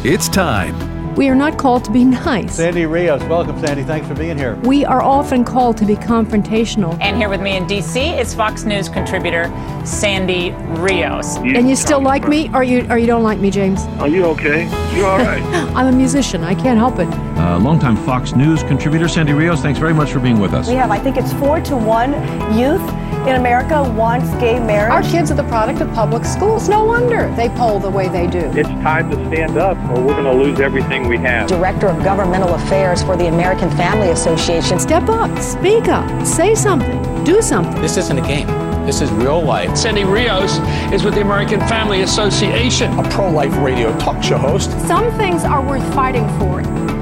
It's time. We are not called to be nice. Sandy Rios, welcome, Sandy. Thanks for being here. We are often called to be confrontational. And here with me in D.C. is Fox News contributor Sandy Rios. And you still like me, or you don't like me, James? Are you okay? You all right? I'm a musician. I can't help it. Longtime Fox News contributor Sandy Rios, thanks very much for being with us. We have, I think it's 4-1 youth in America wants gay marriage. Our kids are the product of public schools. No wonder they poll the way they do. It's time to stand up or we're going to lose everything we have. Director of Governmental Affairs for the American Family Association. Step up, speak up, say something, do something. This isn't a game. This is real life. Sandy Rios is with the American Family Association, a pro-life radio talk show host. Some things are worth fighting for.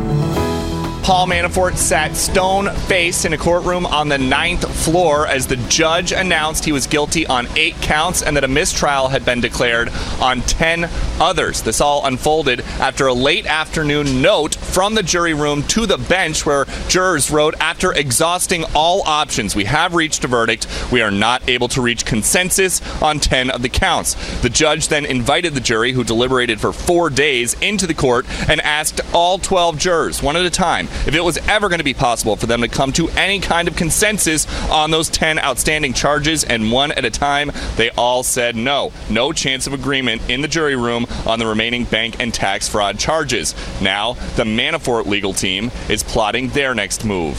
Paul Manafort sat stone-faced in a courtroom on the 9th floor as the judge announced he was guilty on 8 counts and that a mistrial had been declared on 10 others. This all unfolded after a late afternoon note from the jury room to the bench where jurors wrote, "After exhausting all options, we have reached a verdict. We are not able to reach consensus on 10 of the counts." The judge then invited the jury, who deliberated for 4 days, into the court and asked all 12 jurors, one at a time, if it was ever going to be possible for them to come to any kind of consensus on those 10 outstanding charges, and one at a time, they all said no. No chance of agreement in the jury room on the remaining bank and tax fraud charges. Now, the Manafort legal team is plotting their next move.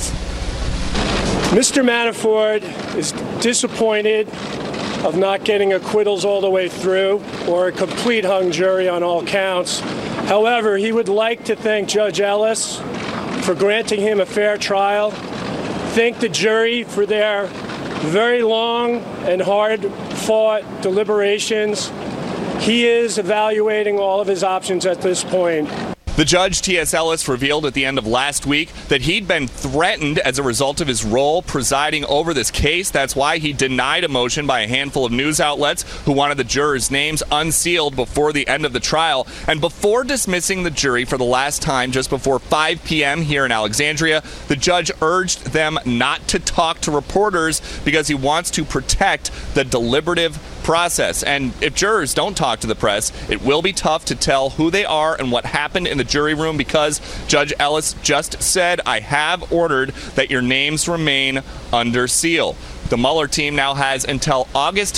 Mr. Manafort is disappointed of not getting acquittals all the way through or a complete hung jury on all counts. However, he would like to thank Judge Ellis for granting him a fair trial, thank the jury for their very long and hard-fought deliberations. He is evaluating all of his options at this point. The judge, T.S. Ellis, revealed at the end of last week that he'd been threatened as a result of his role presiding over this case. That's why he denied a motion by a handful of news outlets who wanted the jurors' names unsealed before the end of the trial. And before dismissing the jury for the last time, just before 5 p.m. here in Alexandria, the judge urged them not to talk to reporters because he wants to protect the deliberative process. And if jurors don't talk to the press, it will be tough to tell who they are and what happened in the jury room because Judge Ellis just said, "I have ordered that your names remain under seal." The Mueller team now has until August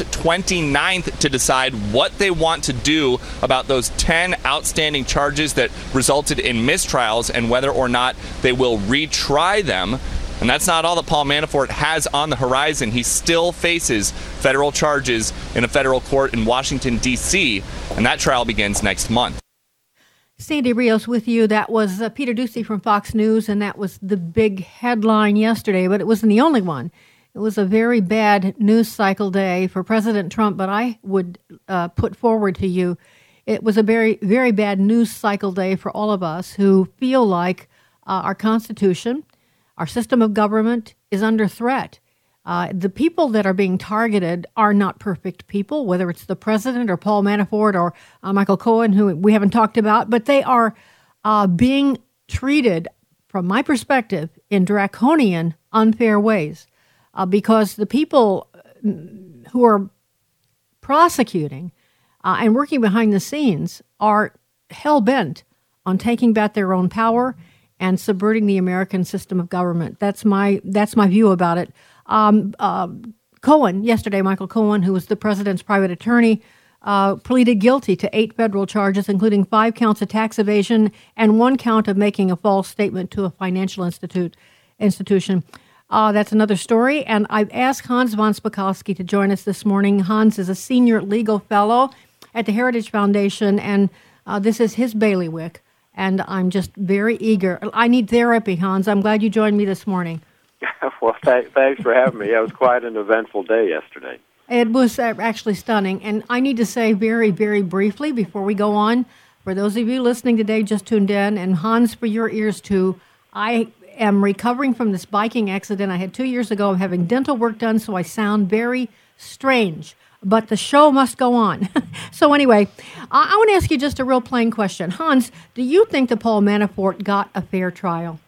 29th to decide what they want to do about those 10 outstanding charges that resulted in mistrials and whether or not they will retry them. And that's not all that Paul Manafort has on the horizon. He still faces federal charges in a federal court in Washington, D.C., and that trial begins next month. Sandy Rios with you. That was Peter Doocy from Fox News, and that was the big headline yesterday, but it wasn't the only one. It was a very bad news cycle day for President Trump, but I would put forward to you, it was a very, very bad news cycle day for all of us who feel like our Constitution, our system of government is under threat. The people that are being targeted are not perfect people, whether it's the president or Paul Manafort or Michael Cohen, who we haven't talked about, but they are being treated, from my perspective, in draconian, unfair ways because the people who are prosecuting and working behind the scenes are hell-bent on taking back their own power and subverting the American system of government. That's my view about it. Cohen, yesterday, Michael Cohen, who was the president's private attorney, pleaded guilty to 8 federal charges, including 5 counts of tax evasion and 1 count of making a false statement to a financial institution. That's another story. And I've asked Hans von Spakovsky to join us this morning. Hans is a senior legal fellow at the Heritage Foundation, and this is his bailiwick. And I'm just very eager. I need therapy, Hans. I'm glad you joined me this morning. Well, thanks for having me. It was quite an eventful day yesterday. It was actually stunning. And I need to say very, very briefly before we go on, for those of you listening today just tuned in, and Hans, for your ears too, I am recovering from this biking accident I had 2 years ago. I'm having dental work done, so I sound very strange. But the show must go on. So anyway, I want to ask you just a real plain question. Hans, do you think that Paul Manafort got a fair trial?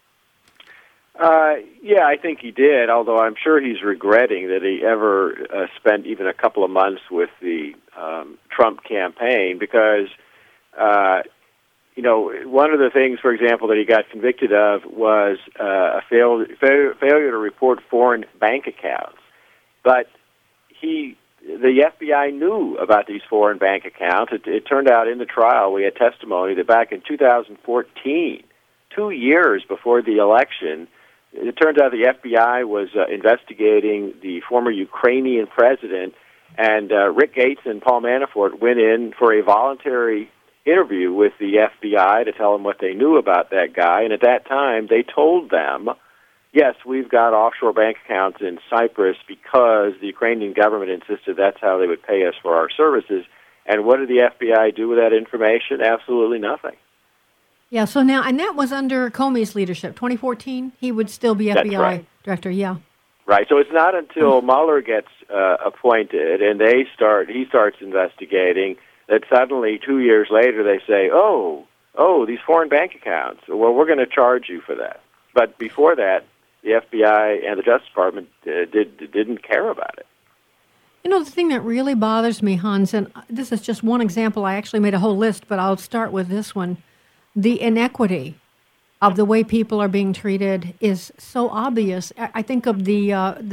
Yeah, I think he did, although I'm sure he's regretting that he ever spent even a couple of months with the Trump campaign because one of the things, for example, that he got convicted of was a failure to report foreign bank accounts. But the FBI knew about these foreign bank accounts. It turned out in the trial, we had testimony that back in 2014, 2 years before the election, it turns out the FBI was investigating the former Ukrainian president, and Rick Gates and Paul Manafort went in for a voluntary interview with the FBI to tell them what they knew about that guy. And at that time, they told them, yes, we've got offshore bank accounts in Cyprus because the Ukrainian government insisted that's how they would pay us for our services. And what did the FBI do with that information? Absolutely nothing. Yeah, so now, and that was under Comey's leadership, 2014, he would still be FBI director, yeah. Right, so it's not until Mueller gets appointed and he starts investigating that suddenly 2 years later they say, oh, these foreign bank accounts, well, we're going to charge you for that. But before that, the FBI and the Justice Department didn't care about it. The thing that really bothers me, Hans, and this is just one example, I actually made a whole list, but I'll start with this one. The inequity of the way people are being treated is so obvious. I think of the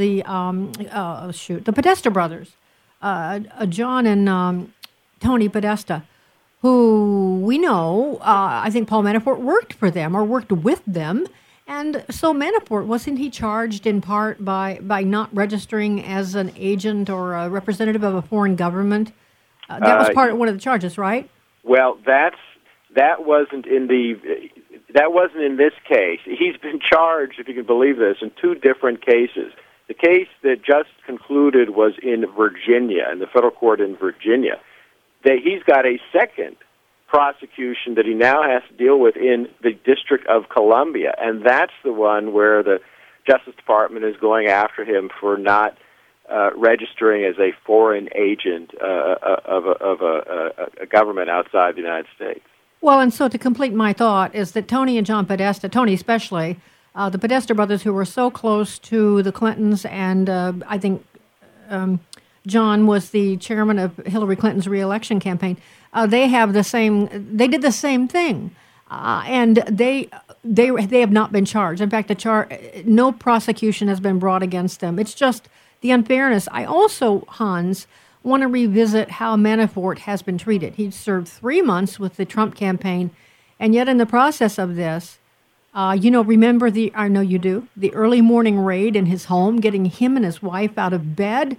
Podesta brothers, John and Tony Podesta, who we know, I think Paul Manafort worked for them or worked with them. And so Manafort, wasn't he charged in part by not registering as an agent or a representative of a foreign government? That was one of the charges, right? Well, that wasn't in this case. He's been charged, if you can believe this, in two different cases. The case that just concluded was in Virginia, in the federal court in Virginia. He's got a second prosecution that he now has to deal with in the District of Columbia, and that's the one where the Justice Department is going after him for not registering as a foreign agent of a government outside the United States. Well, and so to complete my thought is that Tony and John Podesta, Tony especially, the Podesta brothers who were so close to the Clintons, and I think John was the chairman of Hillary Clinton's re-election campaign. They did the same thing, and they have not been charged. In fact, no prosecution has been brought against them. It's just the unfairness. I also, Hans, want to revisit how Manafort has been treated. He served 3 months with the Trump campaign, and yet in the process of this, remember I know you do, the early morning raid in his home, getting him and his wife out of bed,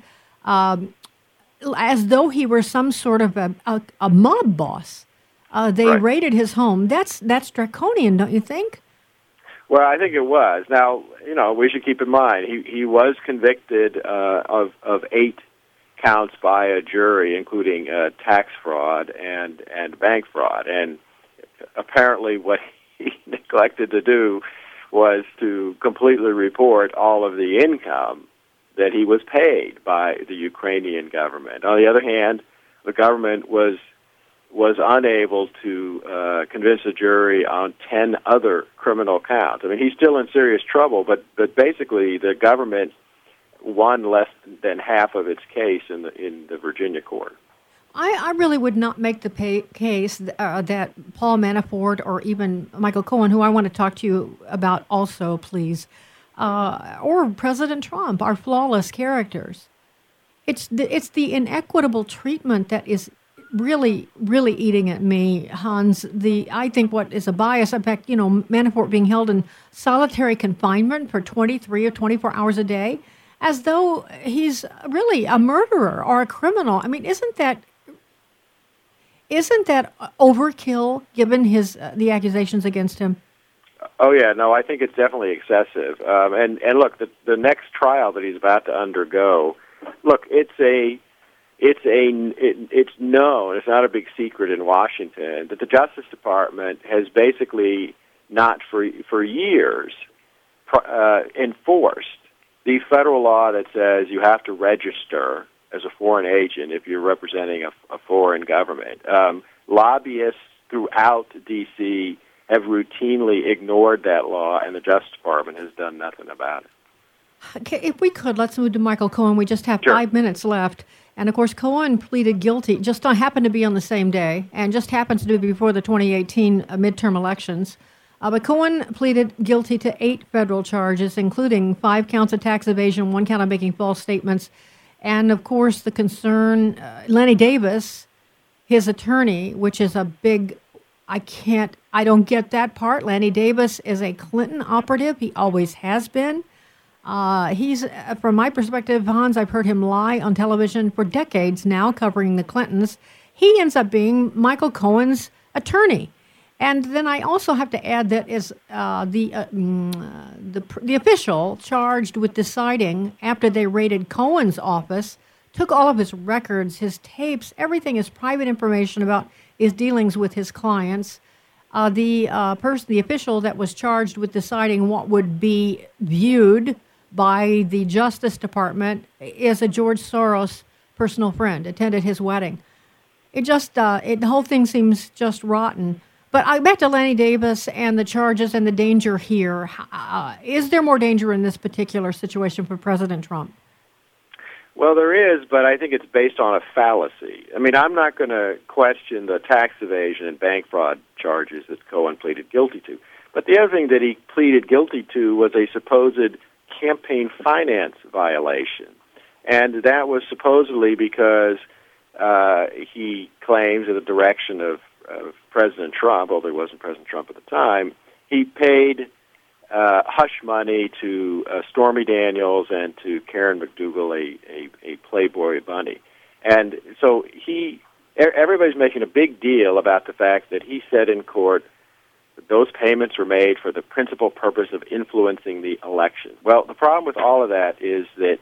as though he were some sort of a mob boss. They raided his home. That's draconian, don't you think? Well, I think it was. Now, we should keep in mind, he was convicted of 8 counts by a jury, including tax fraud and bank fraud. And apparently what he neglected to do was to completely report all of the income that he was paid by the Ukrainian government. On the other hand, the government was unable to convince a jury on 10 other criminal counts. I mean, he's still in serious trouble, but basically the government won less than half of its case in the Virginia court. I really would not make the case that Paul Manafort or even Michael Cohen, who I want to talk to you about also, please, or President Trump are flawless characters. It's the inequitable treatment that is really, really eating at me, Hans. I think what is a bias, in fact, Manafort being held in solitary confinement for 23 or 24 hours a day, as though he's really a murderer or a criminal. I mean, isn't that overkill given the accusations against him? Oh yeah, no, I think it's definitely excessive. And look, the next trial that he's about to undergo, look, it's known. It's not a big secret in Washington that the Justice Department has basically not for years enforced the federal law that says you have to register as a foreign agent if you're representing a foreign government. Lobbyists throughout D.C. have routinely ignored that law, and the Justice Department has done nothing about it. Okay, if we could, let's move to Michael Cohen. We just have 5 minutes left. And, of course, Cohen pleaded guilty, just happened to be on the same day, and just happens to be before the 2018 midterm elections. But Cohen pleaded guilty to 8 federal charges, including 5 counts of tax evasion, 1 count of making false statements. And, of course, the concern, Lanny Davis, his attorney, which is a big, I don't get that part. Lanny Davis is a Clinton operative. He always has been. He's, from my perspective, Hans, I've heard him lie on television for decades now, covering the Clintons. He ends up being Michael Cohen's attorney. And then I also have to add that is the official charged with deciding after they raided Cohen's office, took all of his records, his tapes, everything is private information about his dealings with his clients. The official that was charged with deciding what would be viewed by the Justice Department is a George Soros personal friend, attended his wedding. The whole thing seems just rotten. But back to Lanny Davis and the charges and the danger here. Is there more danger in this particular situation for President Trump? Well, there is, but I think it's based on a fallacy. I mean, I'm not going to question the tax evasion and bank fraud charges that Cohen pleaded guilty to. But the other thing that he pleaded guilty to was a supposed campaign finance violation. And that was supposedly because he claims in the direction of President Trump, although he wasn't President Trump at the time, he paid hush money to Stormy Daniels and to Karen McDougal, a Playboy bunny. And so everybody's making a big deal about the fact that he said in court that those payments were made for the principal purpose of influencing the election. Well, the problem with all of that is that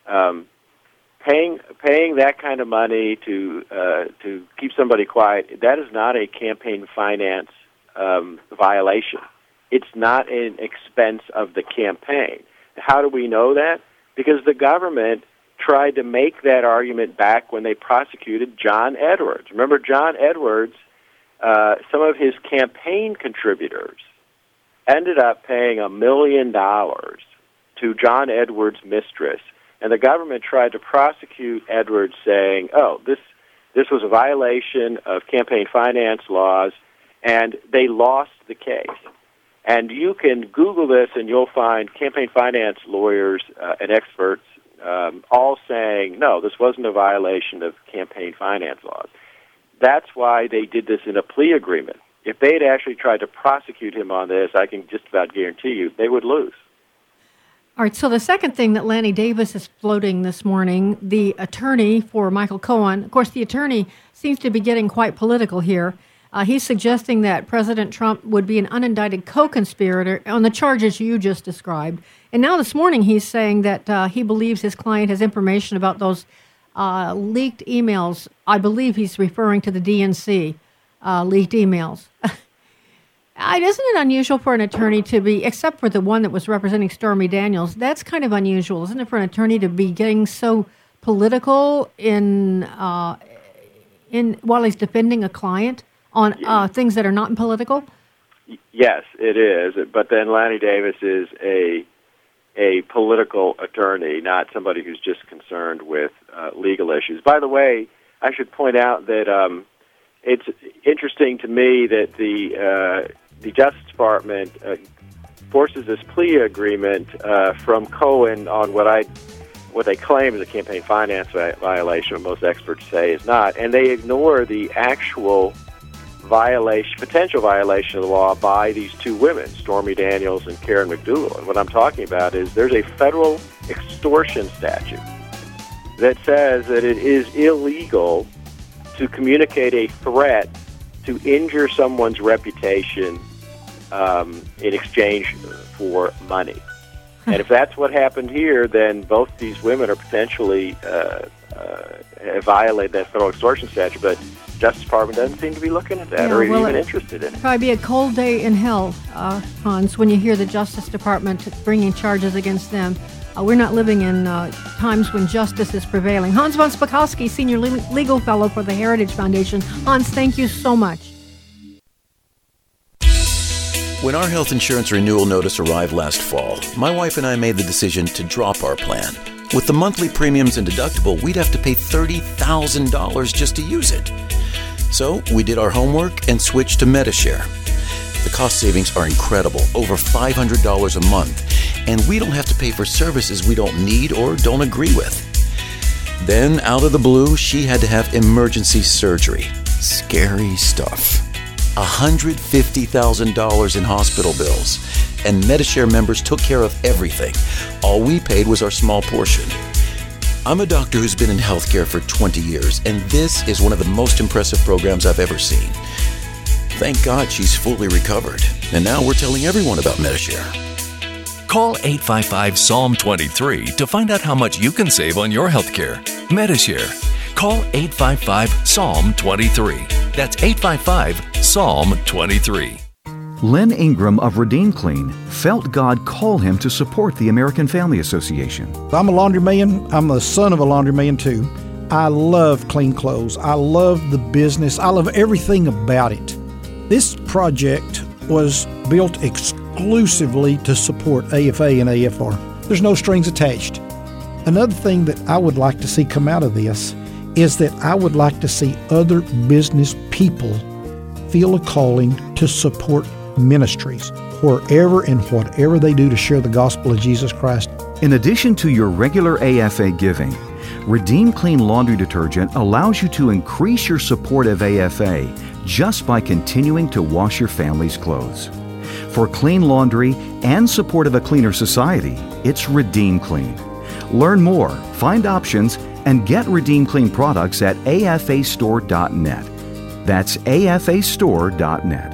paying that kind of money to keep somebody quiet, that is not a campaign finance violation. It's not an expense of the campaign. How do we know that? Because the government tried to make that argument back when they prosecuted John Edwards. Remember, John Edwards, some of his campaign contributors ended up paying $1 million to John Edwards' mistress. And the government tried to prosecute Edwards saying, this was a violation of campaign finance laws, and they lost the case. And you can Google this, and you'll find campaign finance lawyers and experts all saying, no, this wasn't a violation of campaign finance laws. That's why they did this in a plea agreement. If they had actually tried to prosecute him on this, I can just about guarantee you they would lose. All right, so the second thing that Lanny Davis is floating this morning, the attorney for Michael Cohen, of course, the attorney seems to be getting quite political here. He's suggesting that President Trump would be an unindicted co-conspirator on the charges you just described. And now this morning he's saying that he believes his client has information about those leaked emails. I believe he's referring to the DNC leaked emails. Isn't it unusual for an attorney to be, except for the one that was representing Stormy Daniels, that's kind of unusual, isn't it, for an attorney to be getting so political while he's defending a client on things that are not political? Yes, it is. But then Lanny Davis is a political attorney, not somebody who's just concerned with legal issues. By the way, I should point out that it's interesting to me that the Justice Department forces this plea agreement from Cohen on what they claim is a campaign finance violation, what most experts say is not, and they ignore the actual potential violation of the law by these two women, Stormy Daniels and Karen McDougal. And what I'm talking about is there's a federal extortion statute that says that it is illegal to communicate a threat to injure someone's reputation in exchange for money. And if that's what happened here, then both these women are potentially violate that federal extortion statute. But Justice Department doesn't seem to be looking at that or even interested in it. Probably be a cold day in hell, Hans, when you hear the Justice Department bringing charges against them. We're not living in times when justice is prevailing. Hans von Spakovsky, Senior Legal Fellow for the Heritage Foundation. Hans, thank you so much. When our health insurance renewal notice arrived last fall, my wife and I made the decision to drop our plan. With the monthly premiums and deductible, we'd have to pay $30,000 just to use it. So we did our homework and switched to Medi-Share. The cost savings are incredible, over $500 a month, and we don't have to pay for services we don't need or don't agree with. Then, out of the blue, she had to have emergency surgery. Scary stuff. $150,000 in hospital bills, and Medi-Share members took care of everything. All we paid was our small portion. I'm a doctor who's been in healthcare for 20 years, and this is one of the most impressive programs I've ever seen. Thank God she's fully recovered, and now we're telling everyone about Medi-Share. Call 855-PSALM-23 to find out how much you can save on your healthcare. Medi-Share. Call 855-PSALM-23. That's 855-PSALM-23. Len Ingram of Redeem Clean felt God call him to support the American Family Association. I'm a laundryman. I'm the son of a laundryman, too. I love clean clothes. I love the business. I love everything about it. This project was built exclusively to support AFA and AFR. There's no strings attached. Another thing that I would like to see come out of this is that I would like to see other business people feel a calling to support ministries wherever and whatever they do to share the gospel of Jesus Christ. In addition to your regular AFA giving, Redeem Clean Laundry Detergent allows you to increase your support of AFA just by continuing to wash your family's clothes. For clean laundry and support of a cleaner society, it's Redeem Clean. Learn more, find options, and get Redeem Clean products at afastore.net. That's afastore.net.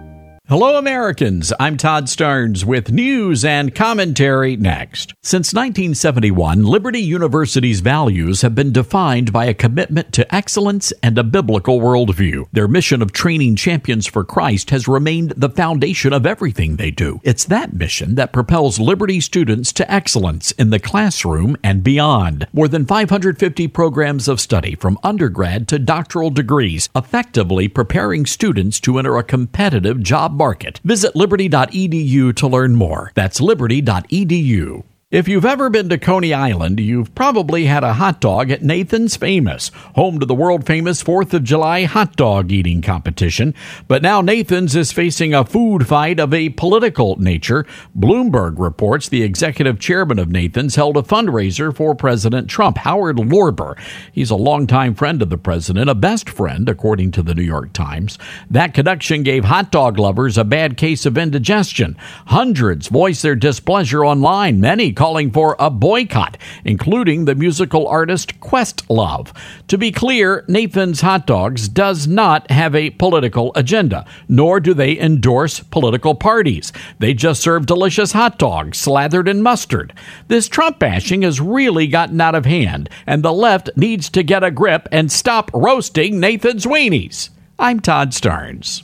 Hello, Americans. I'm Todd Starnes with news and commentary next. Since 1971, Liberty University's values have been defined by a commitment to excellence and a biblical worldview. Their mission of training champions for Christ has remained the foundation of everything they do. It's that mission that propels Liberty students to excellence in the classroom and beyond. More than 550 programs of study from undergrad to doctoral degrees, effectively preparing students to enter a competitive job market. Visit liberty.edu to learn more. That's liberty.edu. If you've ever been to Coney Island, you've probably had a hot dog at Nathan's Famous, home to the world-famous 4th of July hot dog eating competition. But now Nathan's is facing a food fight of a political nature. Bloomberg reports the executive chairman of Nathan's held a fundraiser for President Trump, Howard Lorber. He's a longtime friend of the president, a best friend, according to the New York Times. That connection gave hot dog lovers a bad case of indigestion. Hundreds voiced their displeasure online, many calling for a boycott, including the musical artist Questlove. To be clear, Nathan's Hot Dogs does not have a political agenda, nor do they endorse political parties. They just serve delicious hot dogs slathered in mustard. This Trump bashing has really gotten out of hand, and the left needs to get a grip and stop roasting Nathan's weenies. I'm Todd Starnes.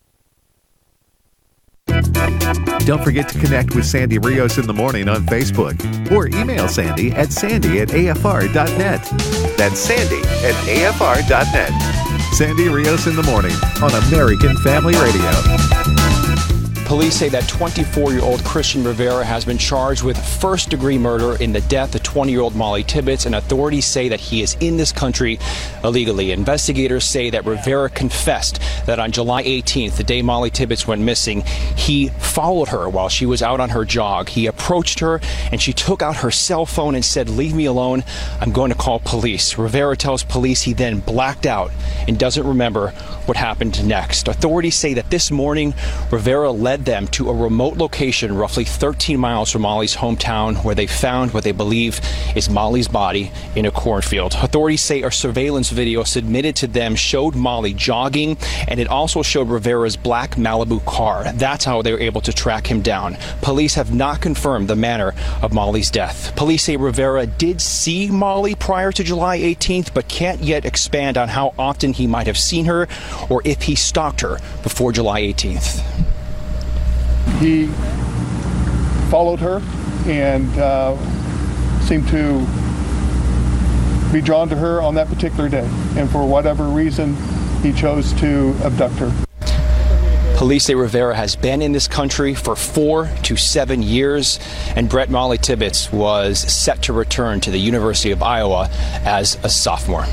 Don't forget to connect with Sandy Rios in the morning on Facebook or email Sandy at sandy@afr.net. That's sandy@afr.net. Sandy Rios in the morning on American Family Radio. Police say that 24-year-old Christian Rivera has been charged with first-degree murder in the death of 20-year-old Molly Tibbetts, and authorities say that he is in this country illegally. Investigators say that Rivera confessed that on July 18th, the day Molly Tibbetts went missing, he followed her while she was out on her jog. He approached her, and she took out her cell phone and said, "Leave me alone. I'm going to call police." Rivera tells police he then blacked out and doesn't remember what happened next. Authorities say that this morning, Rivera led them to a remote location roughly 13 miles from Molly's hometown, where they found what they believe is Molly's body in a cornfield. Authorities say a surveillance video submitted to them showed Molly jogging, and it also showed Rivera's black Malibu car. That's how they were able to track him down. Police have not confirmed the manner of Molly's death. Police say Rivera did see Molly prior to July 18th, but can't yet expand on how often he might have seen her or if he stalked her before July 18th. He followed her and seemed to be drawn to her on that particular day. And for whatever reason, he chose to abduct her. Police say Rivera has been in this country for 4 to 7 years, and Brett Molly Tibbetts was set to return to the University of Iowa as a sophomore.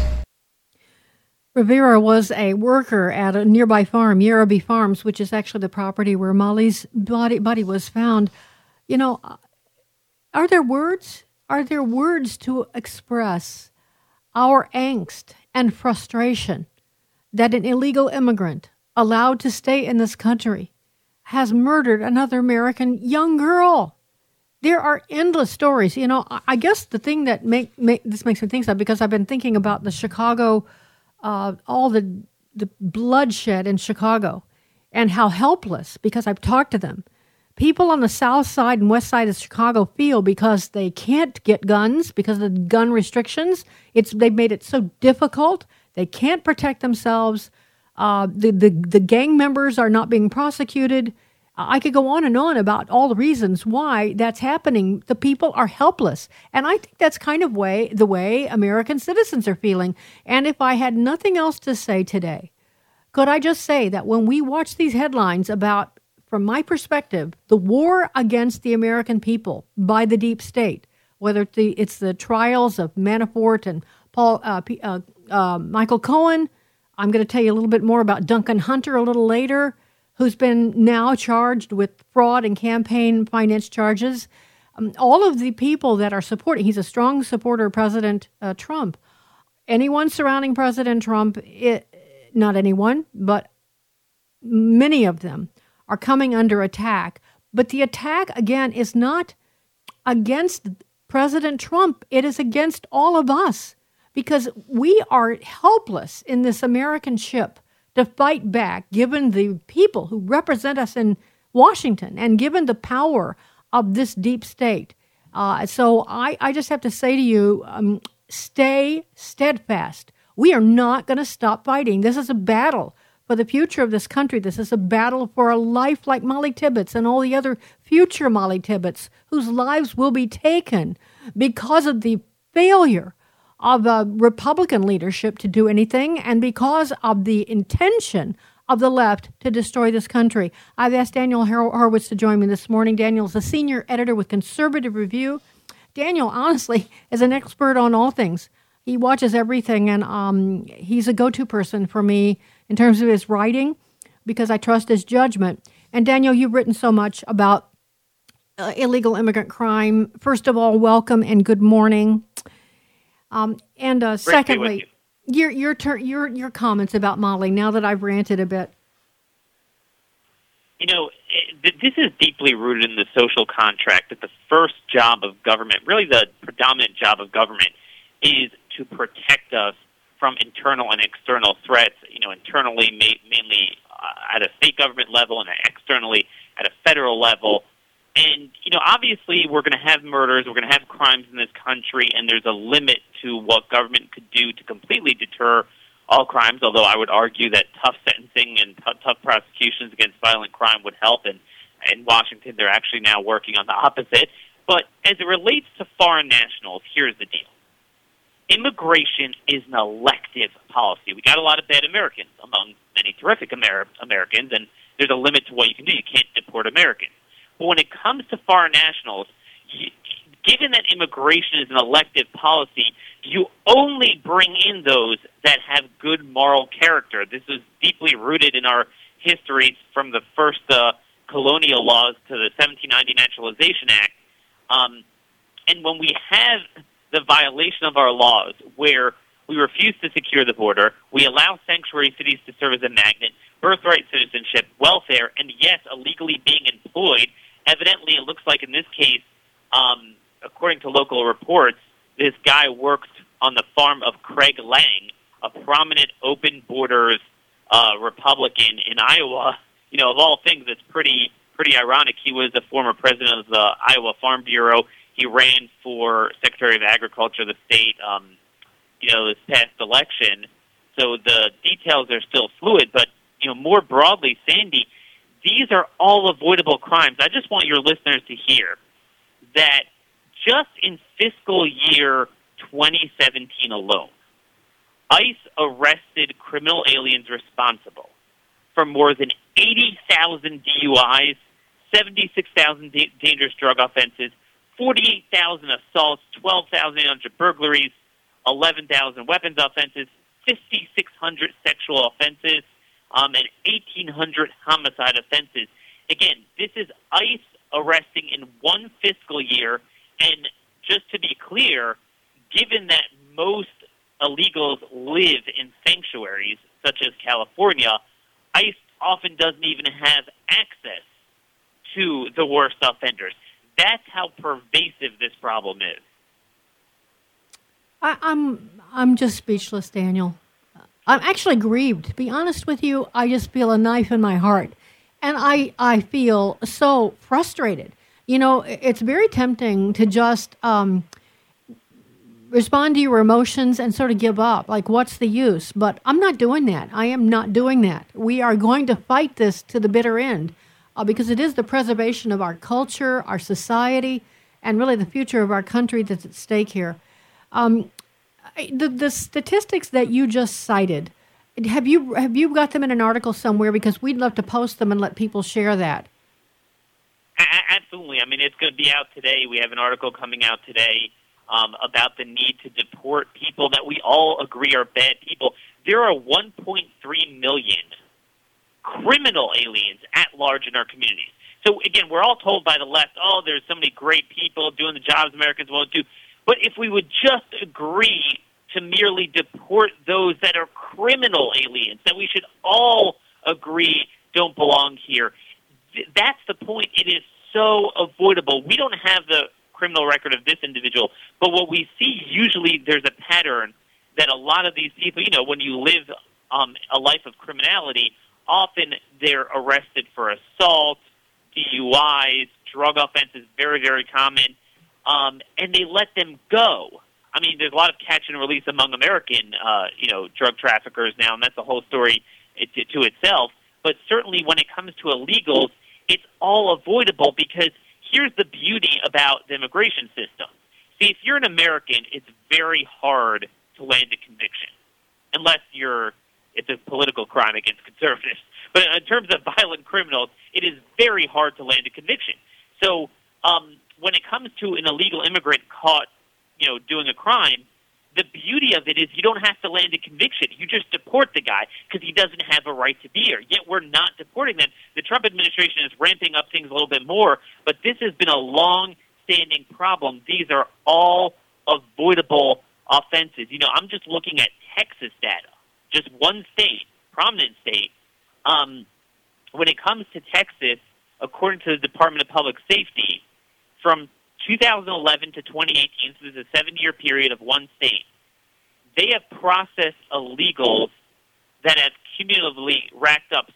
Rivera was a worker at a nearby farm, Yerraby Farms, which is actually the property where Molly's body was found. You know, are there words? Are there words to express our angst and frustration that an illegal immigrant allowed to stay in this country has murdered another American young girl? There are endless stories. You know, I guess the thing that this makes me think of, because I've been thinking about the Chicago, all the bloodshed in Chicago and how helpless, because I've talked to them, people on the south side and west side of Chicago feel because they can't get guns because of the gun restrictions. They've made it so difficult. They can't protect themselves. The gang members are not being prosecuted. I could go on and on about all the reasons why that's happening. The people are helpless. And I think that's kind of the way American citizens are feeling. And if I had nothing else to say today, could I just say that when we watch these headlines about, from my perspective, the war against the American people by the deep state, whether it's the trials of Manafort and Michael Cohen, I'm going to tell you a little bit more about Duncan Hunter a little later, who's been now charged with fraud and campaign finance charges. All of the people that are supporting, he's a strong supporter of President Trump. Anyone surrounding President Trump, not anyone, but many of them are coming under attack. But the attack, again, is not against President Trump. It is against all of us, because we are helpless in this American ship to fight back, given the people who represent us in Washington and given the power of this deep state. So I just have to say to you, stay steadfast. We are not going to stop fighting. This is a battle for the future of this country. This is a battle for a life like Molly Tibbetts and all the other future Molly Tibbetts whose lives will be taken because of the failure of Republican leadership to do anything, and because of the intention of the left to destroy this country. I've asked Daniel Horowitz to join me this morning. Daniel's a senior editor with Conservative Review. Daniel, honestly, is an expert on all things. He watches everything, and he's a go-to person for me in terms of his writing, because I trust his judgment. And Daniel, you've written so much about illegal immigrant crime. First of all, welcome and good morning. Secondly, your comments about Molly, now that I've ranted a bit. You know, this is deeply rooted in the social contract that the first job of government, really the predominant job of government, is to protect us from internal and external threats, you know, internally mainly at a state government level and externally at a federal level. And, you know, obviously we're going to have murders, we're going to have crimes in this country, and there's a limit to what government could do to completely deter all crimes, although I would argue that tough sentencing and tough prosecutions against violent crime would help. And in Washington, they're actually now working on the opposite. But as it relates to foreign nationals, here's the deal. Immigration is an elective policy. We got a lot of bad Americans among many terrific Americans, and there's a limit to what you can do. You can't deport Americans. But when it comes to foreign nationals, given that immigration is an elective policy, you only bring in those that have good moral character. This is deeply rooted in our history from the first colonial laws to the 1790 Naturalization Act. And when we have the violation of our laws, where we refuse to secure the border, we allow sanctuary cities to serve as a magnet, birthright citizenship, welfare, and yes, illegally being employed. Evidently, it looks like in this case, according to local reports, this guy worked on the farm of Craig Lang, a prominent open borders Republican in Iowa. You know, of all things, it's pretty ironic. He was a former president of the Iowa Farm Bureau. He ran for Secretary of Agriculture of the state, this past election. So the details are still fluid, but, you know, more broadly, Sandy, these are all avoidable crimes. I just want your listeners to hear that just in fiscal year 2017 alone, ICE arrested criminal aliens responsible for more than 80,000 DUIs, 76,000 dangerous drug offenses, 48,000 assaults, 12,800 burglaries, 11,000 weapons offenses, 5,600 sexual offenses, and 1,800 homicide offenses. Again, this is ICE arresting in one fiscal year, and just to be clear, given that most illegals live in sanctuaries, such as California, ICE often doesn't even have access to the worst offenders. That's how pervasive this problem is. I'm just speechless, Daniel. I'm actually grieved. To be honest with you, I just feel a knife in my heart. And I feel so frustrated. You know, it's very tempting to just respond to your emotions and sort of give up. Like, what's the use? But I'm not doing that. I am not doing that. We are going to fight this to the bitter end because it is the preservation of our culture, our society, and really the future of our country that's at stake here. The statistics that you just cited, have you got them in an article somewhere? Because we'd love to post them and let people share that. Absolutely. I mean, it's going to be out today. We have an article coming out today about the need to deport people that we all agree are bad people. There are 1.3 million criminal aliens at large in our communities. So, again, we're all told by the left, oh, there's so many great people doing the jobs Americans won't do. But if we would just agree to merely deport those that are criminal aliens, that we should all agree don't belong here, that's the point. It is so avoidable. We don't have the criminal record of this individual, but what we see usually there's a pattern that a lot of these people, you know, when you live a life of criminality, often they're arrested for assault, DUIs, drug offenses, very, very common, and they let them go. I mean, there's a lot of catch and release among American, drug traffickers now, and that's a whole story to itself. But certainly when it comes to illegals, it's all avoidable because here's the beauty about the immigration system. See, if you're an American, it's very hard to land a conviction, unless it's a political crime against conservatives. But in terms of violent criminals, it is very hard to land a conviction. So when it comes to an illegal immigrant caught, doing a crime, the beauty of it is you don't have to land a conviction. You just deport the guy because he doesn't have a right to be here. Yet we're not deporting them. The Trump administration is ramping up things a little bit more, but this has been a long-standing problem. These are all avoidable offenses. I'm just looking at Texas data, just one state, prominent state. When it comes to Texas, according to the Department of Public Safety, from 2011 to 2018, so this is a 7-year period of one state, they have processed illegals that have cumulatively racked up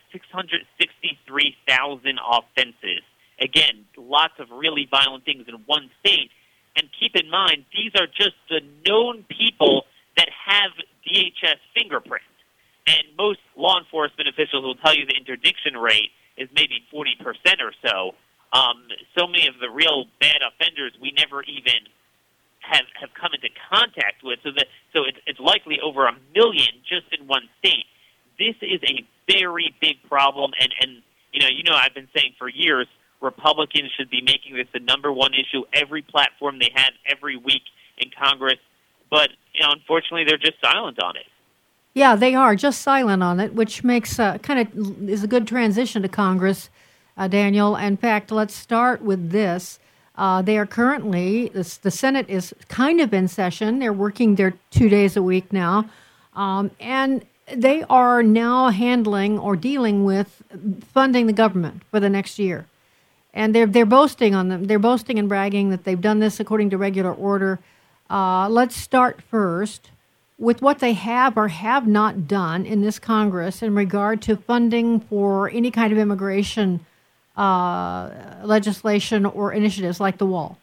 663,000 offenses. Again, lots of really violent things in one state. And keep in mind, these are just the known people that have DHS fingerprints. And most law enforcement officials will tell you the interdiction rate is maybe 40% or so. So many of the real bad offenders we never even have come into contact with. So it's likely over 1 million just in one state. This is a very big problem, and I've been saying for years, Republicans should be making this the number one issue, every platform they have every week in Congress. But unfortunately, they're just silent on it. Yeah, they are just silent on it, which makes is a good transition to Congress, Daniel. In fact, let's start with this. They are currently, the Senate is kind of in session. They're working there 2 days a week now. And they are now handling or dealing with funding the government for the next year. And they're boasting on them. They're boasting and bragging that they've done this according to regular order. Let's start first with what they have or have not done in this Congress in regard to funding for any kind of immigration legislation or initiatives like the wall.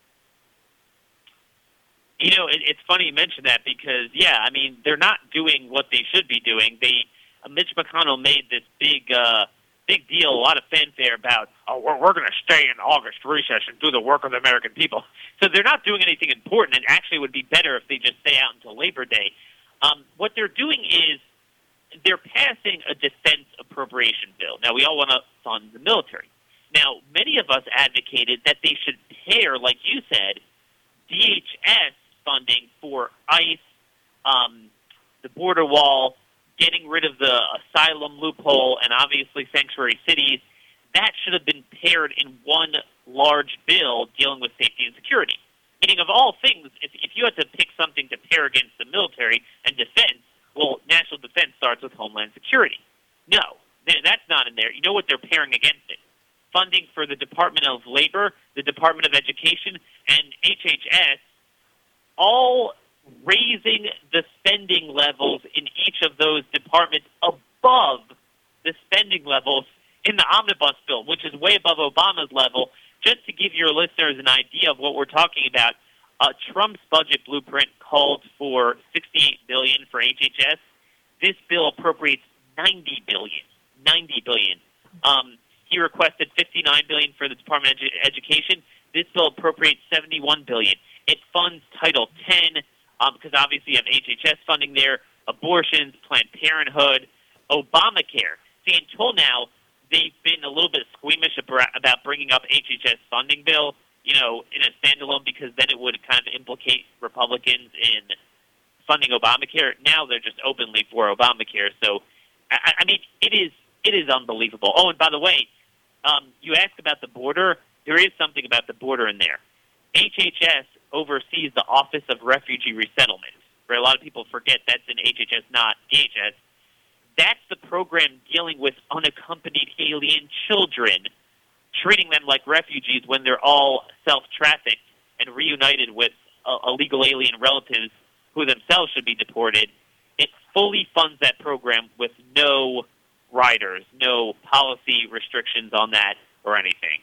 It's funny you mention that because, they're not doing what they should be doing. Mitch McConnell made this big deal, a lot of fanfare about, we're going to stay in August recess and do the work of the American people. So they're not doing anything important, and actually it would be better if they just stay out until Labor Day. What they're doing is they're passing a defense appropriation bill. Now, we all want to fund the military. Now, many of us advocated that they should pair, like you said, DHS funding for ICE, the border wall, getting rid of the asylum loophole, and obviously sanctuary cities. That should have been paired in one large bill dealing with safety and security. Meaning, of all things, if you had to pick something to pair against the military and defense, well, national defense starts with Homeland Security. No, that's not in there. You know what they're pairing against it? Funding for the Department of Labor, the Department of Education, and HHS, all raising the spending levels in each of those departments above the spending levels in the omnibus bill, which is way above Obama's level. Just to give your listeners an idea of what we're talking about, Trump's budget blueprint called for $68 billion for HHS. This bill appropriates $90 billion. $90 billion. He requested $59 billion for the Department of Education. This bill appropriates $71 billion. It funds Title X because obviously you have HHS funding there, abortions, Planned Parenthood, Obamacare. See, until now, they've been a little bit squeamish about bringing up HHS funding bill, in a standalone, because then it would kind of implicate Republicans in funding Obamacare. Now they're just openly for Obamacare. So, I mean, it is unbelievable. Oh, and by the way, you asked about the border. There is something about the border in there. HHS oversees the Office of Refugee Resettlement. Right? A lot of people forget that's in HHS, not DHS. That's the program dealing with unaccompanied alien children, treating them like refugees when they're all self-trafficked and reunited with illegal alien relatives who themselves should be deported. It fully funds that program with no riders, no policy restrictions on that or anything.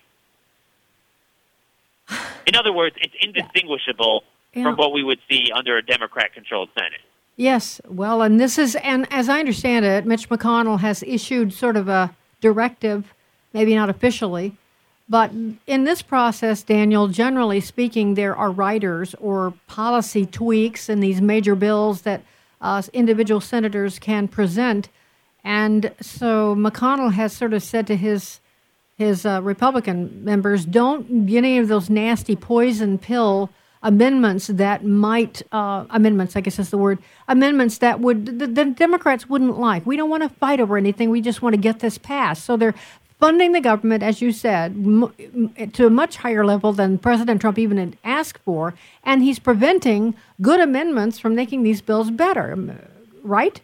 In other words, it's indistinguishable from what we would see under a Democrat-controlled Senate. Yes, well, and as I understand it, Mitch McConnell has issued sort of a directive, maybe not officially, but in this process, Daniel, generally speaking, there are riders or policy tweaks in these major bills that individual senators can present. And so McConnell has sort of said to his Republican members, don't get any of those nasty poison pill amendments that might, amendments, I guess that's the word, amendments that the Democrats wouldn't like. We don't want to fight over anything. We just want to get this passed. So they're funding the government, as you said, to a much higher level than President Trump even had asked for, and he's preventing good amendments from making these bills better, right?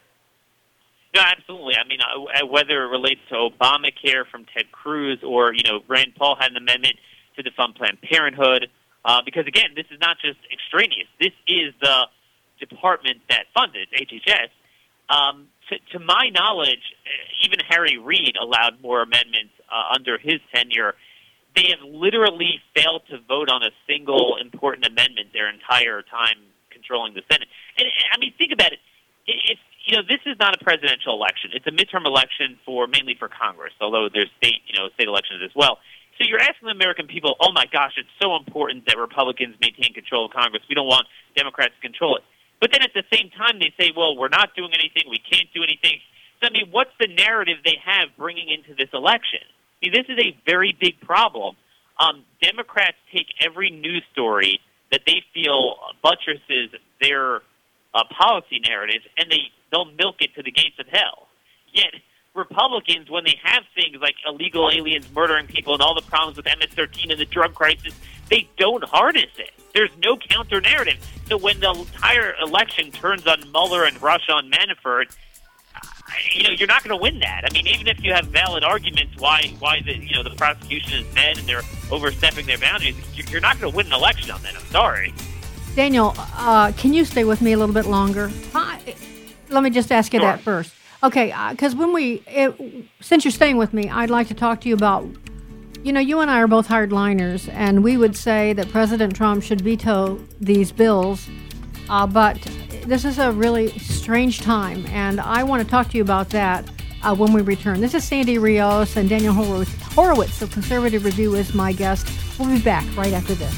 No, absolutely. I mean, whether it relates to Obamacare from Ted Cruz or, Rand Paul had an amendment to defund Planned Parenthood, because, again, this is not just extraneous. This is the department that funded HHS. To my knowledge, even Harry Reid allowed more amendments under his tenure. They have literally failed to vote on a single important amendment their entire time controlling the Senate. And, I mean, think about it. This is not a presidential election. It's a midterm election mainly for Congress, although there's state elections as well. So you're asking the American people, oh my gosh, it's so important that Republicans maintain control of Congress. We don't want Democrats to control it. But then at the same time, they say, well, we're not doing anything. We can't do anything. So, I mean, what's the narrative they have bringing into this election? I mean, this is a very big problem. Democrats take every news story that they feel buttresses their policy narrative, and they'll milk it to the gates of hell. Yet Republicans, when they have things like illegal aliens murdering people and all the problems with MS-13 and the drug crisis, they don't harness it. There's no counter-narrative. So when the entire election turns on Mueller and Russia on Manafort, you're not going to win that. I mean, even if you have valid arguments why the prosecution is bad and they're overstepping their boundaries, you're not going to win an election on that. I'm sorry. Daniel, can you stay with me a little bit longer? Let me just ask you that first. Okay, because since you're staying with me, I'd like to talk to you about, you and I are both hardliners, and we would say that President Trump should veto these bills, but this is a really strange time, and I want to talk to you about that when we return. This is Sandy Rios, and Daniel Horowitz of Conservative Review is my guest. We'll be back right after this.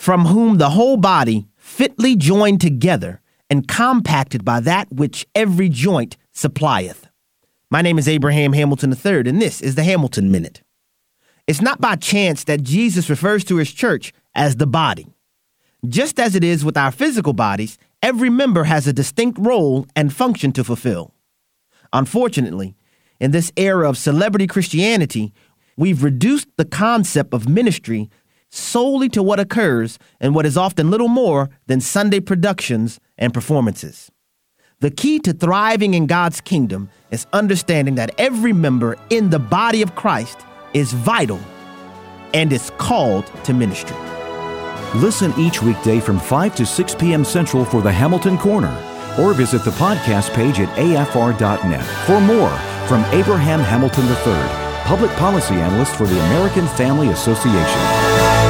from whom the whole body, fitly joined together and compacted by that which every joint supplieth. My name is Abraham Hamilton III, and this is the Hamilton Minute. It's not by chance that Jesus refers to his church as the body. Just as it is with our physical bodies, every member has a distinct role and function to fulfill. Unfortunately, in this era of celebrity Christianity, we've reduced the concept of ministry solely to what occurs in what is often little more than Sunday productions and performances. The key to thriving in God's kingdom is understanding that every member in the body of Christ is vital and is called to ministry. Listen each weekday from 5 to 6 p.m. Central for the Hamilton Corner, or visit the podcast page at afr.net for more from Abraham Hamilton III, Public Policy Analyst for the American Family Association.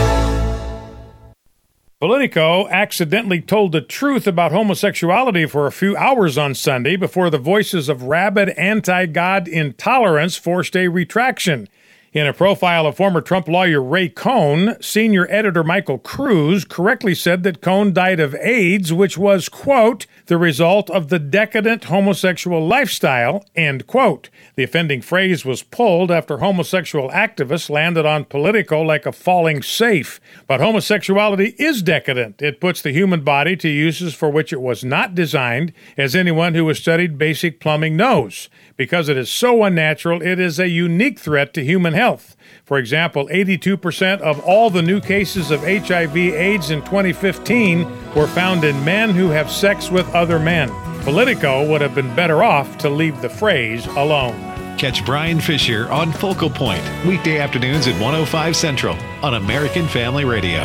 Politico accidentally told the truth about homosexuality for a few hours on Sunday before the voices of rabid anti-God intolerance forced a retraction. In a profile of former Trump lawyer Ray Cohn, senior editor Michael Cruz correctly said that Cohn died of AIDS, which was, quote, the result of the decadent homosexual lifestyle, end quote. The offending phrase was pulled after homosexual activists landed on Politico like a falling safe. But homosexuality is decadent. It puts the human body to uses for which it was not designed, as anyone who has studied basic plumbing knows. Because it is so unnatural, it is a unique threat to human health. For example, 82% of all the new cases of HIV/AIDS in 2015 were found in men who have sex with other men. Politico would have been better off to leave the phrase alone. Catch Brian Fisher on Focal Point, weekday afternoons at 105 Central on American Family Radio.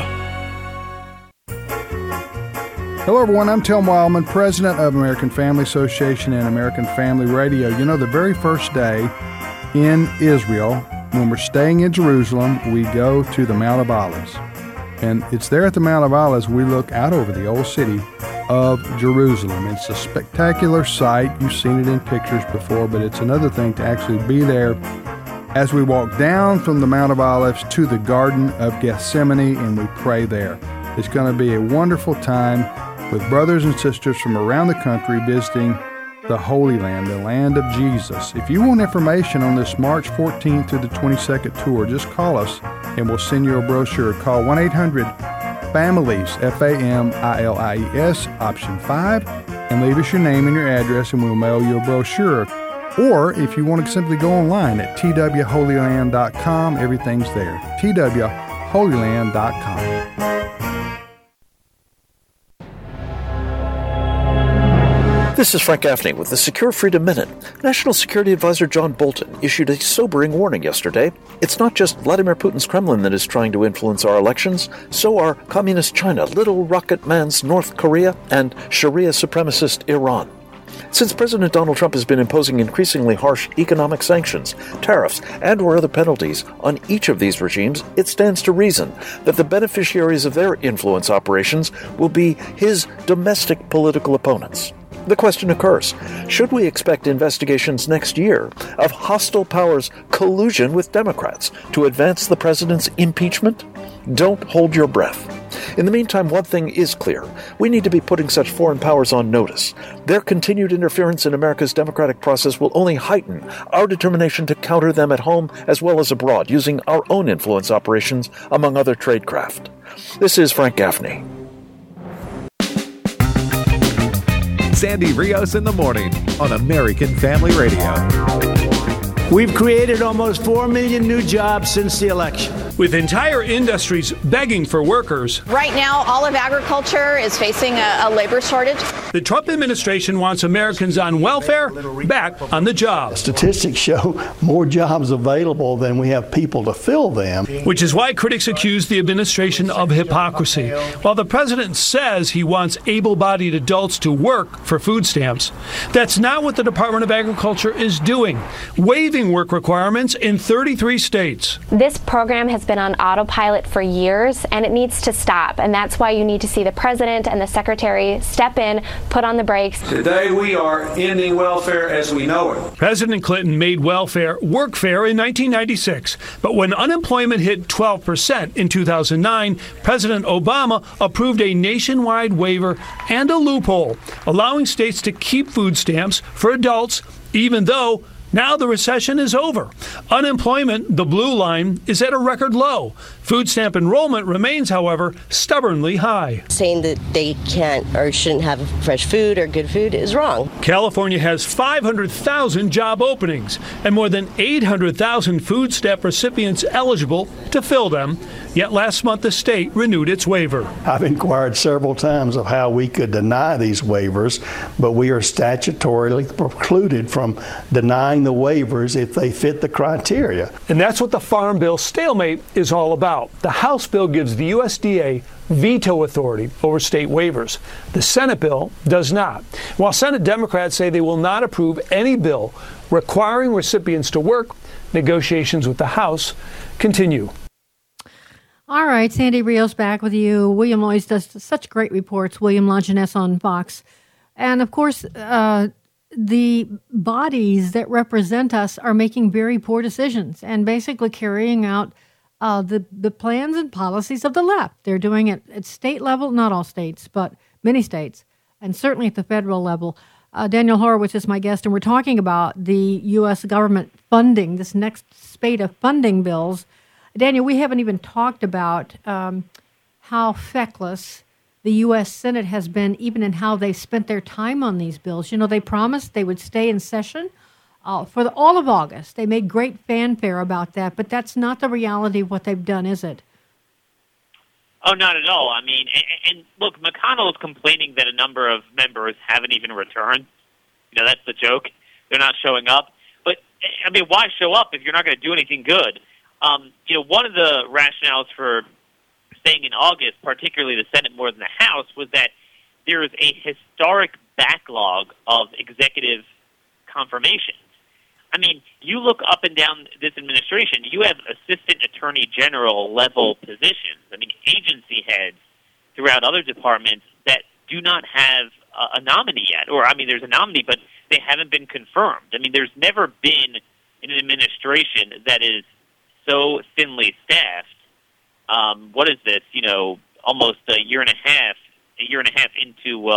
Hello, everyone. I'm Tim Wildman, president of American Family Association and American Family Radio. You know, the very first day in Israel, when we're staying in Jerusalem, we go to the Mount of Olives. And it's there at the Mount of Olives we look out over the old city of Jerusalem. It's a spectacular sight. You've seen it in pictures before, but it's another thing to actually be there as we walk down from the Mount of Olives to the Garden of Gethsemane, and we pray there. It's going to be a wonderful time with brothers and sisters from around the country visiting the Holy Land, the land of Jesus. If you want information on this March 14th through the 22nd tour, just call us and we'll send you a brochure. Call 1-800-FAMILIES, F-A-M-I-L-I-E-S, option 5, and leave us your name and your address and we'll mail you a brochure. Or if you want to simply go online at twholyland.com, everything's there. twholyland.com. This is Frank Gaffney with the Secure Freedom Minute. National Security Advisor John Bolton issued a sobering warning yesterday. It's not just Vladimir Putin's Kremlin that is trying to influence our elections. So are Communist China, Little Rocket Man's North Korea, and Sharia supremacist Iran. Since President Donald Trump has been imposing increasingly harsh economic sanctions, tariffs, and or other penalties on each of these regimes, it stands to reason that the beneficiaries of their influence operations will be his domestic political opponents. The question occurs, should we expect investigations next year of hostile powers' collusion with Democrats to advance the president's impeachment? Don't hold your breath. In the meantime, one thing is clear. We need to be putting such foreign powers on notice. Their continued interference in America's democratic process will only heighten our determination to counter them at home as well as abroad, using our own influence operations, among other tradecraft. This is Frank Gaffney. Sandy Rios in the morning on American Family Radio. We've created almost 4 million new jobs since the election. With entire industries begging for workers. Right now, all of agriculture is facing a labor shortage. The Trump administration wants Americans on welfare back on the job. Statistics show more jobs available than we have people to fill them. Which is why critics accuse the administration of hypocrisy. While the president says he wants able-bodied adults to work for food stamps, that's not what the Department of Agriculture is doing, waiving work requirements in 33 states. This program has been on autopilot for years, and it needs to stop. And that's why you need to see the president and the secretary step in, put on the brakes. Today we are ending welfare as we know it. President Clinton made welfare workfare in 1996, but when unemployment hit 12% in 2009, President Obama approved a nationwide waiver and a loophole, allowing states to keep food stamps for adults, even though now the recession is over. Unemployment, the blue line, is at a record low. Food stamp enrollment remains, however, stubbornly high. Saying that they can't or shouldn't have fresh food or good food is wrong. California has 500,000 job openings and more than 800,000 food stamp recipients eligible to fill them. Yet last month the state renewed its waiver. I've inquired several times of how we could deny these waivers, but we are statutorily precluded from denying the waivers if they fit the criteria. And that's what the Farm Bill stalemate is all about. The House bill gives the USDA veto authority over state waivers. The Senate bill does not. While Senate Democrats say they will not approve any bill requiring recipients to work, negotiations with the House continue. All right, Sandy Rios back with you. William always does such great reports. William Longinus on Fox. And, of course, the bodies that represent us are making very poor decisions and basically carrying out the plans and policies of the left. They're doing it at state level, not all states, but many states, and certainly at the federal level. Daniel Horowitz is my guest, and we're talking about the U.S. government funding, this next spate of funding bills. Daniel, we haven't even talked about how feckless the U.S. Senate has been, even in how they spent their time on these bills. You know, they promised they would stay in session for all of August. They made great fanfare about that, but that's not the reality of what they've done, is it? Oh, not at all. I mean, and look, McConnell is complaining that a number of members haven't even returned. You know, that's the joke. They're not showing up. But, I mean, why show up if you're not going to do anything good? You know, one of the rationales for staying in August, particularly the Senate more than the House, was that there is a historic backlog of executive confirmations. I mean, you look up and down this administration, you have assistant attorney general level positions. I mean, agency heads throughout other departments that do not have a nominee yet. Or, I mean, there's a nominee, but they haven't been confirmed. I mean, there's never been an administration that is so thinly staffed. What is this? You know, almost a year and a half into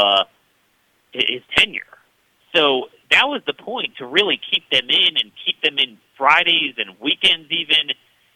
his tenure. So that was the point, to really keep them in and keep them in Fridays and weekends even,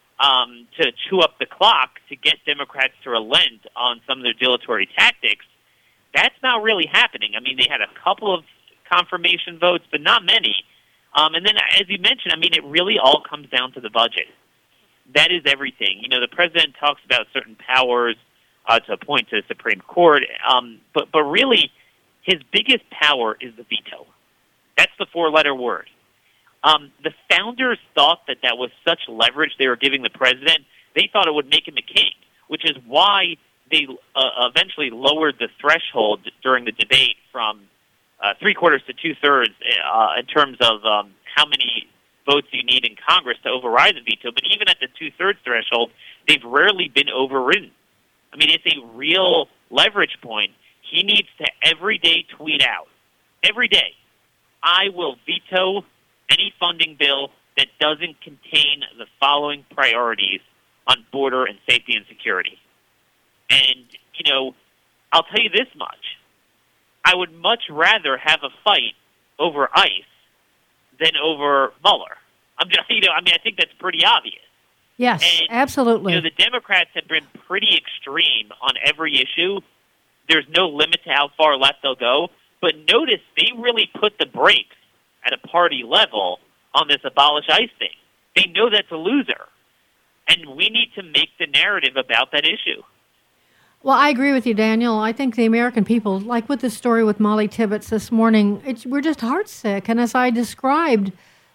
to chew up the clock to get Democrats to relent on some of their dilatory tactics. That's not really happening. I mean, they had a couple of confirmation votes, but not many. And then, as you mentioned, I mean, it really all comes down to the budget. That is everything. You know, the president talks about certain powers to appoint to the Supreme Court, but really, his biggest power is the veto. That's the four-letter word. The founders thought that was such leverage they were giving the president, they thought it would make him a king, which is why they eventually lowered the threshold during the debate from 3/4 to 2/3 in terms of how many votes you need in Congress to override the veto. But even at the 2/3 threshold, they've rarely been overridden. I mean, it's a real leverage point. He needs to every day tweet out, every day, I will veto any funding bill that doesn't contain the following priorities on border and safety and security. And, you know, I'll tell you this much. I would much rather have a fight over ICE than over Mueller. I think that's pretty obvious. Yes, and, absolutely. You know, the Democrats have been pretty extreme on every issue. There's no limit to how far left they'll go. But notice they really put the brakes at a party level on this abolish ICE thing. They know that's a loser. And we need to make the narrative about that issue. Well, I agree with you, Daniel. I think the American people, like with this story with Molly Tibbetts this morning, we're just heartsick. And as I described,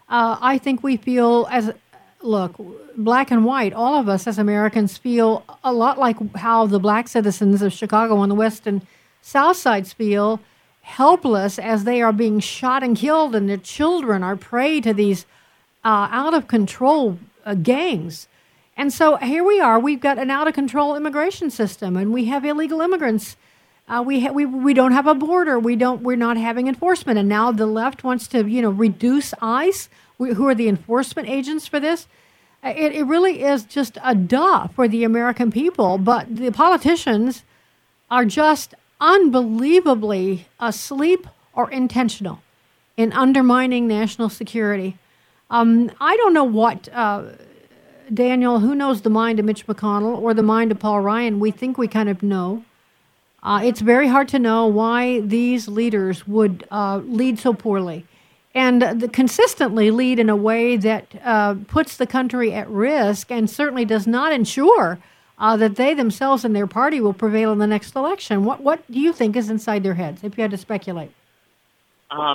I think we feel look, black and white, all of us as Americans feel a lot like how the black citizens of Chicago on the west and south sides feel, helpless as they are being shot and killed, and their children are prey to these out-of-control gangs. And so here we are. We've got an out-of-control immigration system, and we have illegal immigrants. We don't have a border. We're not having enforcement. And now the left wants to, reduce ICE. Who are the enforcement agents for this? It really is just a duh for the American people. But the politicians are just unbelievably asleep or intentional in undermining national security. I don't know what, Daniel, who knows the mind of Mitch McConnell or the mind of Paul Ryan? We think we kind of know. It's very hard to know why these leaders would lead so poorly and consistently lead in a way that puts the country at risk and certainly does not ensure that they themselves and their party will prevail in the next election. What do you think is inside their heads, if you had to speculate? How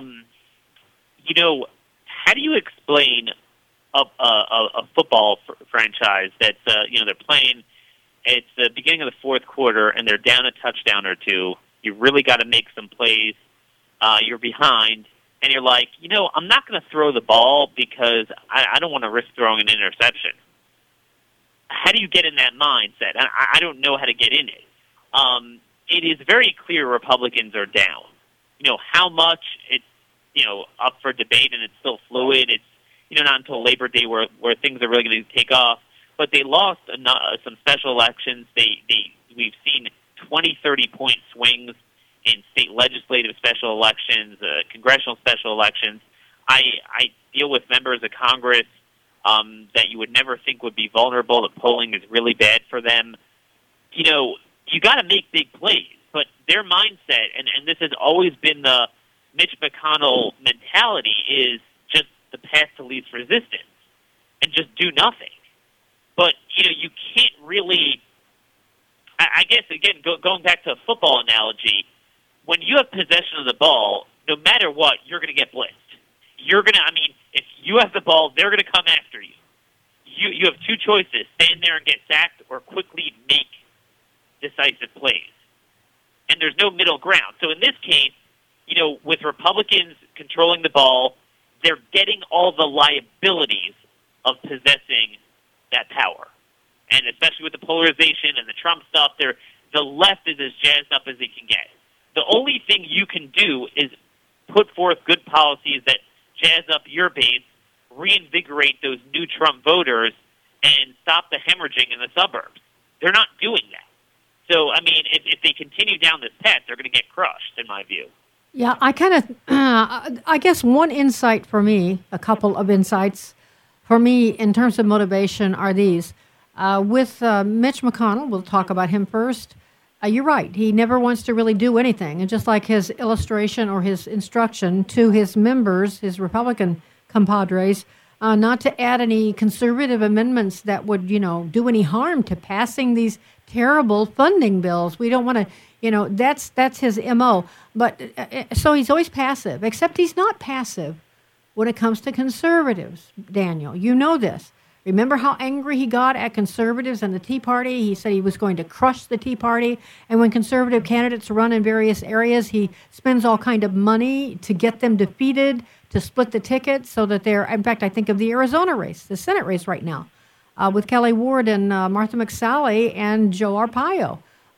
do you explain a football franchise that's, they're playing, it's the beginning of the fourth quarter, and they're down a touchdown or two. You really got to make some plays. You're behind, and you're like, I'm not going to throw the ball because I don't want to risk throwing an interception. How do you get in that mindset? I don't know how to get in it. It is very clear Republicans are down. How much it's, up for debate, and it's still fluid. It's, not until Labor Day where things are really going to take off. But they lost some special elections. We've seen 20, 30-point swings in state legislative special elections, congressional special elections. I deal with members of Congress that you would never think would be vulnerable. The polling is really bad for them. You got to make big plays. But their mindset, and this has always been the Mitch McConnell mentality, is just the path to least resistance and just do nothing. But, you can't really, I guess, again, going back to a football analogy, when you have possession of the ball, no matter what, you're going to get blitzed. If you have the ball, they're going to come after you. You have two choices, stand there and get sacked or quickly make decisive plays. And there's no middle ground. So in this case, with Republicans controlling the ball, they're getting all the liabilities of possessing that power. And especially with the polarization and the Trump stuff, the left is as jazzed up as they can get. The only thing you can do is put forth good policies that jazz up your base, reinvigorate those new Trump voters, and stop the hemorrhaging in the suburbs. They're not doing that. So, if they continue down this path, they're going to get crushed, in my view. Yeah, I guess one insight for me, a couple of insights for me in terms of motivation are these. With Mitch McConnell, we'll talk about him first. You're right. He never wants to really do anything. And just like his illustration or his instruction to his members, his Republican compadres, not to add any conservative amendments that would, do any harm to passing these terrible funding bills. We don't want to, that's his MO. But so he's always passive, except he's not passive when it comes to conservatives, Daniel. You know this. Remember how angry he got at conservatives and the Tea Party? He said he was going to crush the Tea Party. And when conservative candidates run in various areas, he spends all kind of money to get them defeated, to split the ticket so that they're, in fact, I think of the Arizona race, the Senate race right now, with Kelly Ward and Martha McSally and Joe Arpaio.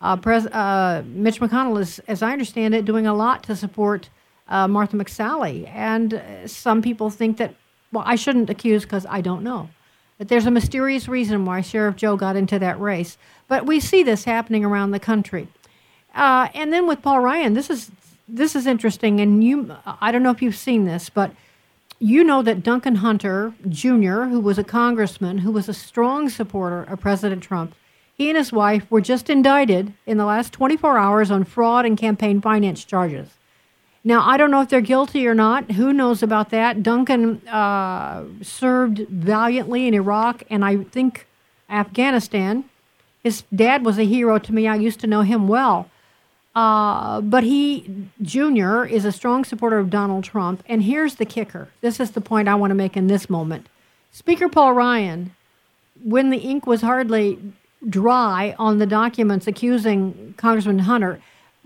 Mitch McConnell is, as I understand it, doing a lot to support Martha McSally. And some people think that, well, I shouldn't accuse because I don't know. But there's a mysterious reason why Sheriff Joe got into that race. But we see this happening around the country. And then with Paul Ryan, this is interesting. And I don't know if you've seen this, but you know that Duncan Hunter Jr., who was a congressman, who was a strong supporter of President Trump, he and his wife were just indicted in the last 24 hours on fraud and campaign finance charges. Now, I don't know if they're guilty or not. Who knows about that? Duncan served valiantly in Iraq and I think Afghanistan. His dad was a hero to me. I used to know him well. But he, Jr., is a strong supporter of Donald Trump. And here's the kicker. This is the point I want to make in this moment. Speaker Paul Ryan, when the ink was hardly dry on the documents accusing Congressman Hunter,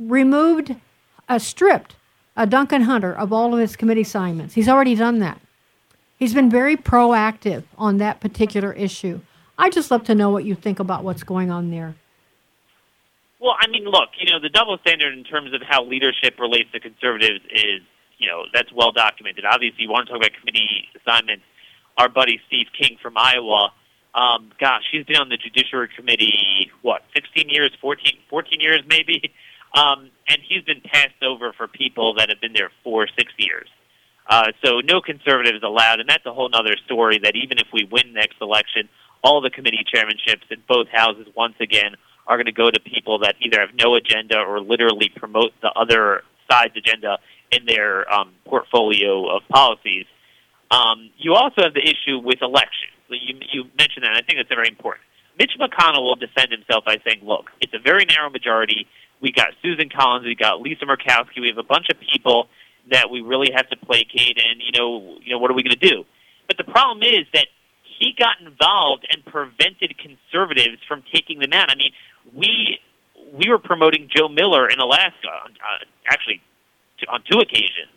stripped Duncan Hunter of all of his committee assignments. He's already done that. He's been very proactive on that particular issue. I'd just love to know what you think about what's going on there. Well, I mean, look, the double standard in terms of how leadership relates to conservatives is, that's well documented. Obviously, you want to talk about committee assignments. Our buddy Steve King from Iowa, he's been on the Judiciary Committee, 16 years, 14 years maybe? And he's been passed over for people that have been there 4 or 6 years. So no conservatives allowed, and that's a whole other story that even if we win next election, all the committee chairmanships in both houses, once again, are going to go to people that either have no agenda or literally promote the other side's agenda in their portfolio of policies. You also have the issue with elections. You mentioned that, and I think that's very important. Mitch McConnell will defend himself by saying, look, it's a very narrow majority. We got Susan Collins, we got Lisa Murkowski, we have a bunch of people that we really have to placate, and, what are we going to do? But the problem is that he got involved and prevented conservatives from taking them out. I mean, we were promoting Joe Miller in Alaska, actually on 2 occasions,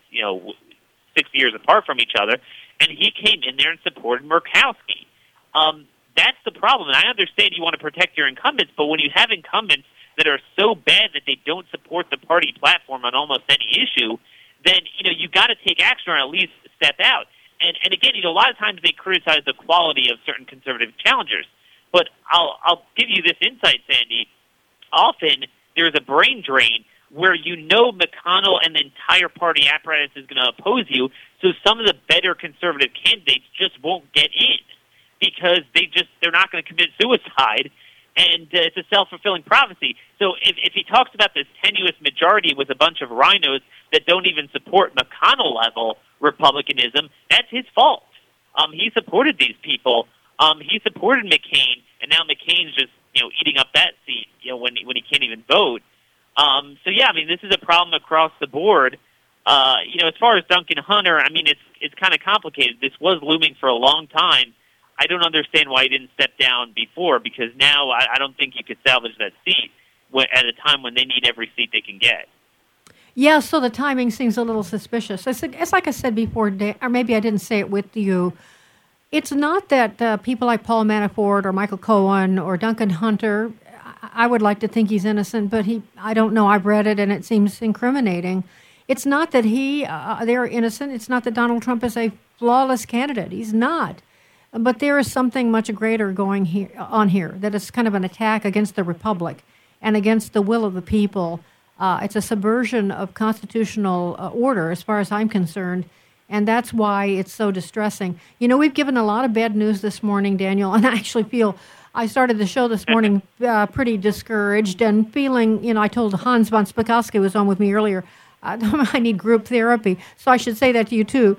6 years apart from each other, and he came in there and supported Murkowski. That's the problem, and I understand you want to protect your incumbents, but when you have incumbents that are so bad that they don't support the party platform on almost any issue, then, you got to take action or at least step out. And again, a lot of times they criticize the quality of certain conservative challengers. But I'll give you this insight, Sandy. Often there's a brain drain where McConnell and the entire party apparatus is going to oppose you, so some of the better conservative candidates just won't get in because they're not going to commit suicide, and it's a self-fulfilling prophecy. So if he talks about this tenuous majority with a bunch of rhinos that don't even support McConnell-level Republicanism, that's his fault. He supported these people. He supported McCain, and now McCain's just eating up that seat when he can't even vote. So yeah, I mean, this is a problem across the board. As far as Duncan Hunter, I mean, it's kind of complicated. This was looming for a long time. I don't understand why he didn't step down before, because now I don't think you could salvage that seat at a time when they need every seat they can get. Yeah, so the timing seems a little suspicious. It's like I said before, or maybe I didn't say it with you. It's not that people like Paul Manafort or Michael Cohen or Duncan Hunter, I would like to think he's innocent, but I don't know. I've read it, and it seems incriminating. It's not that they're innocent. It's not that Donald Trump is a flawless candidate. He's not. But there is something much greater going on here, that is kind of an attack against the Republic and against the will of the people. It's a subversion of constitutional order, as far as I'm concerned, and that's why it's so distressing. We've given a lot of bad news this morning, Daniel, and I actually feel I started the show this morning pretty discouraged and feeling, I told Hans von Spakovsky, who was on with me earlier, I need group therapy, so I should say that to you too.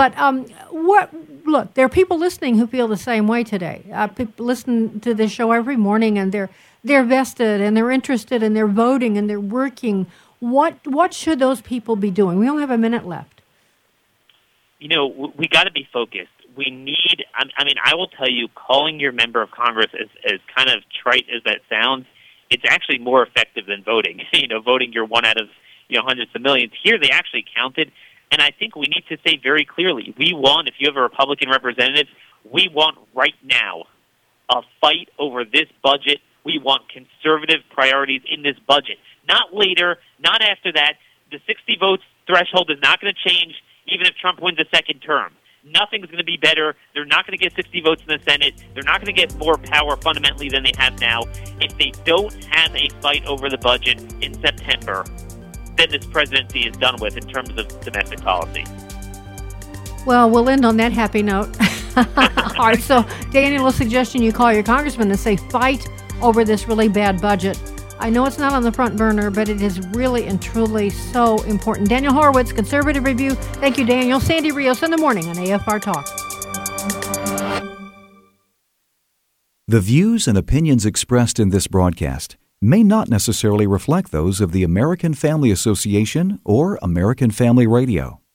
Look, there are people listening who feel the same way today. People listen to this show every morning, and they're vested, and they're interested, and they're voting, and they're working. What should those people be doing? We only have a minute left. We got to be focused. We need, I will tell you, calling your member of Congress, as kind of trite as that sounds, it's actually more effective than voting. Voting, you're one out of hundreds of millions. Here, they actually counted. And I think we need to say very clearly, we want, if you have a Republican representative, we want right now a fight over this budget. We want conservative priorities in this budget. Not later, not after that. The 60 votes threshold is not going to change even if Trump wins a second term. Nothing's going to be better. They're not going to get 60 votes in the Senate. They're not going to get more power fundamentally than they have now. If they don't have a fight over the budget in September, then this presidency is done with in terms of domestic policy. Well, we'll end on that happy note. All right, so Daniel, a suggestion you call your congressman and say, fight over this really bad budget. I know it's not on the front burner, but it is really and truly so important. Daniel Horowitz, Conservative Review. Thank you, Daniel. Sandy Rios in the morning on AFR Talk. The views and opinions expressed in this broadcast may not necessarily reflect those of the American Family Association or American Family Radio.